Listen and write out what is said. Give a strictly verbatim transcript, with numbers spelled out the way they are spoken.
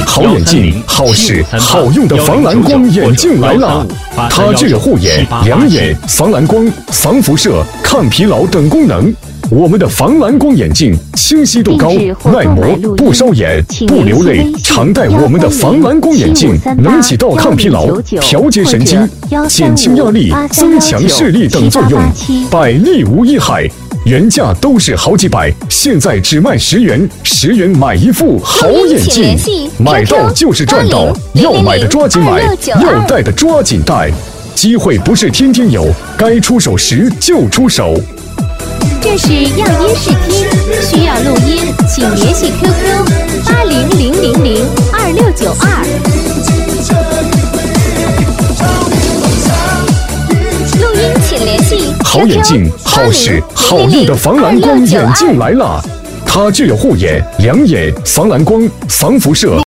好眼镜、好使、好用的防蓝光眼镜来了！它具有护眼、两眼、防蓝光、防辐射、抗疲劳等功能。我们的防蓝光眼镜清晰度高、耐磨、不烧眼、不流泪，常戴我们的防蓝光眼镜，能起到抗疲劳、调节神经、减轻压力、增强视力等作用，百利无一害。原价都是好几百，现在只卖十元，十元买一副好眼镜，买到就是赚到，要买的抓紧买，要戴的抓紧戴，机会不是天天有，该出手时就出手。 这是样音视听，需要录音，请联系 Q Q 八零零零零二六九二。录音请联系好眼镜、好使、好用的防蓝光眼镜来了，它具有护眼、两眼、防蓝光、防辐射。